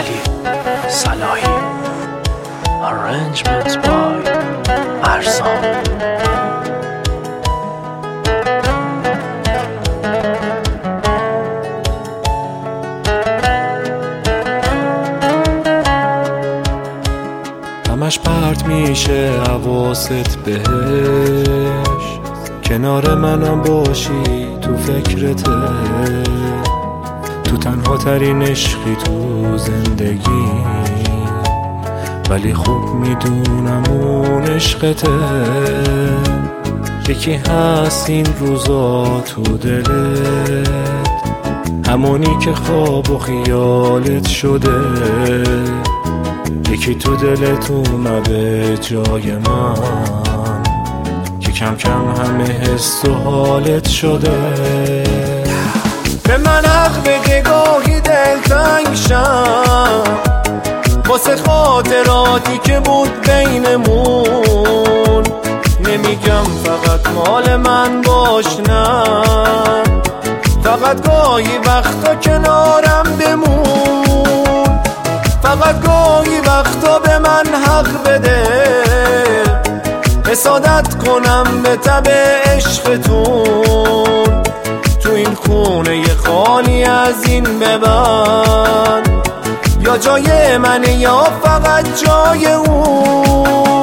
علی صلاحی. Arrangements by ارسان. همش پرت میشه حواست بهش، کنار منم باشی تو فکرته، تو تنها ترین عشقی تو زندگی، ولی خوب میدونم اون عشقته. یکی هست این روزا تو دلت، همونی که خواب و خیالت شده، یکی تو دلت اومده جای من که کم کم همه حس و حالت شده. به من حق بده گاهی دلتنگ شم واسه خاطراتی که بود بینمون، نمیگم فقط مال من باش، نه فقط گاهی وقتا کنارم بمون، فقط گاهی وقتا به من حق بده، حسادت کنم به تب عشقتون، تو این خونه خالی از این ببند، یا جای منه یا فقط جای اون.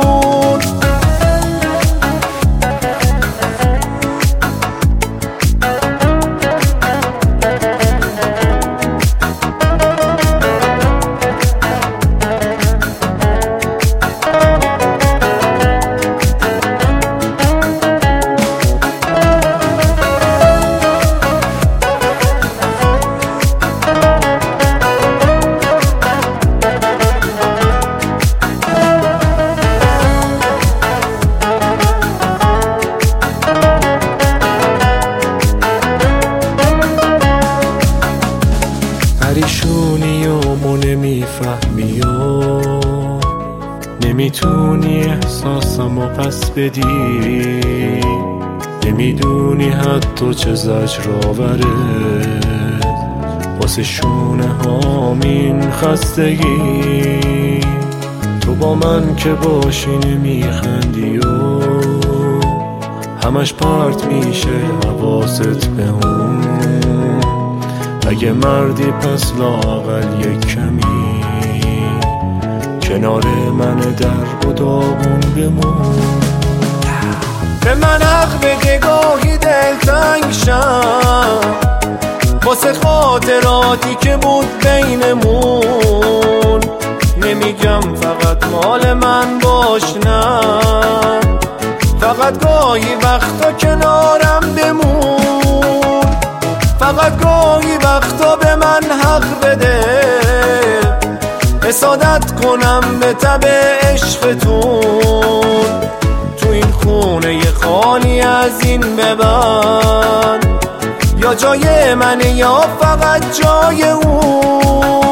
پریشونی و نمیفهمی و نمیتونی احساسمو پس بدی، نمیدونی حتی چه زجرآوره واسه شونه هامین خستگی. تو با من که باشی نمیخندی و همش پرت میشه حواست به اون، اگه مردی پس لااقل یک کمی کنار من در و داغون بمون. به من حق بده گاهی دلتنگ شم واسه خاطراتی که بود بینمون، نمیگم فقط مال من باش، نه فقط گاهی وقتا کنارم بمون، فقط گاهی وقتا به من حق بده، حسادت کنم به تب عشقتون، تو این خونه خالی از این ببند، یا جای منه یا فقط جای اون.